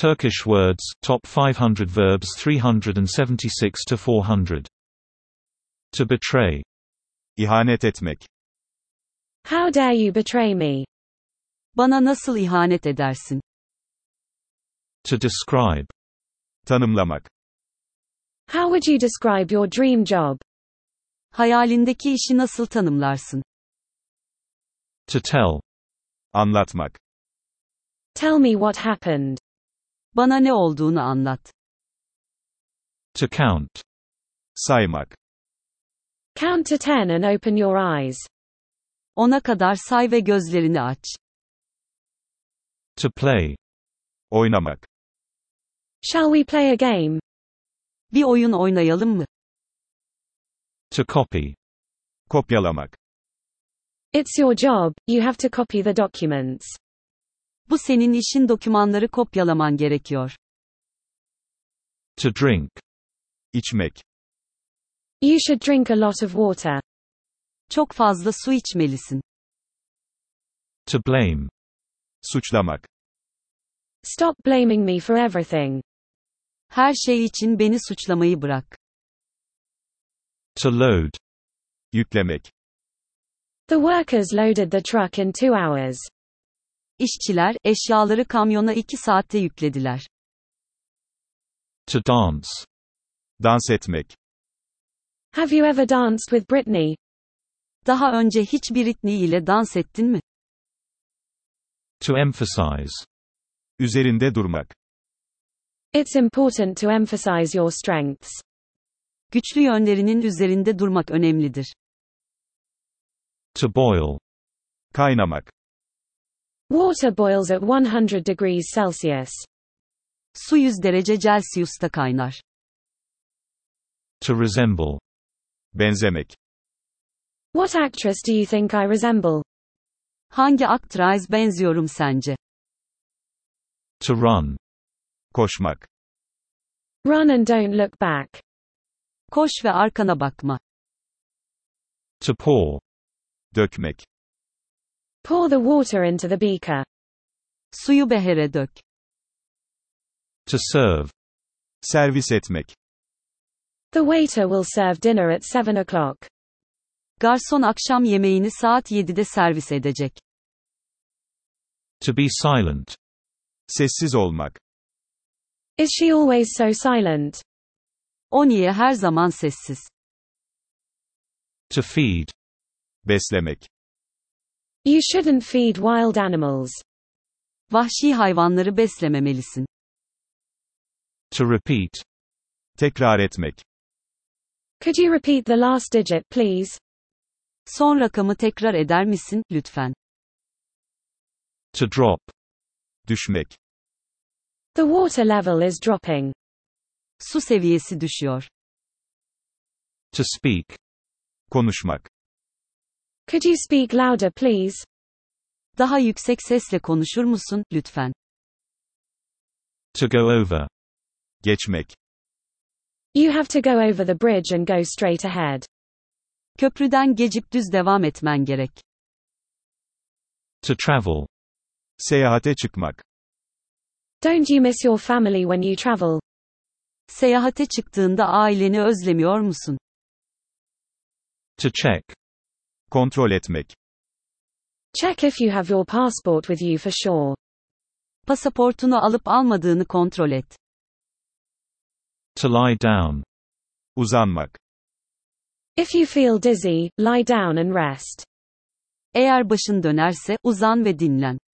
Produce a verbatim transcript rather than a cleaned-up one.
Turkish words, top five hundred verbs three hundred seventy-six to four hundred. To betray. İhanet etmek. How dare you betray me? Bana nasıl ihanet edersin? To describe. Tanımlamak. How would you describe your dream job? Hayalindeki işi nasıl tanımlarsın? To tell. Anlatmak. Tell me what happened. Bana ne olduğunu anlat. To count. Saymak. Count to ten and open your eyes. Ona kadar say ve gözlerini aç. To play. Oynamak. Shall we play a game? Bir oyun oynayalım mı? To copy. Kopyalamak. It's your job, you have to copy the documents. Bu senin işin, dokümanları kopyalaman gerekiyor. To drink. İçmek. You should drink a lot of water. Çok fazla su içmelisin. To blame. Suçlamak. Stop blaming me for everything. Her şey için beni suçlamayı bırak. To load. Yüklemek. The workers loaded the truck in two hours. İşçiler, eşyaları kamyona iki saatte yüklediler. To dance. Dans etmek. Have you ever danced with Britney? Daha önce hiç Britney ile dans ettin mi? To emphasize. Üzerinde durmak. It's important to emphasize your strengths. Güçlü yönlerinin üzerinde durmak önemlidir. To boil. Kaynamak. Water boils at one hundred degrees Celsius. Su yüz derece Celsius'ta kaynar. To resemble. Benzemek. What actress do you think I resemble? Hangi aktrize benziyorum sence? To run. Koşmak. Run and don't look back. Koş ve arkana bakma. To pour. Dökmek. Pour the water into the beaker. Suyu behere dök. To serve. Servis etmek. The waiter will serve dinner at seven o'clock. Garson akşam yemeğini saat yedide servis edecek. To be silent. Sessiz olmak. Is she always so silent? O niye her zaman sessiz? To feed. Beslemek. You shouldn't feed wild animals. Vahşi hayvanları beslememelisin. To repeat. Tekrar etmek. Could you repeat the last digit, please? Son rakamı tekrar eder misin, lütfen? To drop. Düşmek. The water level is dropping. Su seviyesi düşüyor. To speak. Konuşmak. Could you speak louder, please? Daha yüksek sesle konuşur musun, lütfen? To go over. Geçmek. You have to go over the bridge and go straight ahead. Köprüden geçip düz devam etmen gerek. To travel. Seyahate çıkmak. Don't you miss your family when you travel? Seyahate çıktığında aileni özlemiyor musun? To check. Kontrol etmek. Check if you have your passport with you for sure. Pasaportunu alıp almadığını kontrol et. To lie down. Uzanmak. If you feel dizzy, lie down and rest. Eğer başın dönerse, uzan ve dinlen.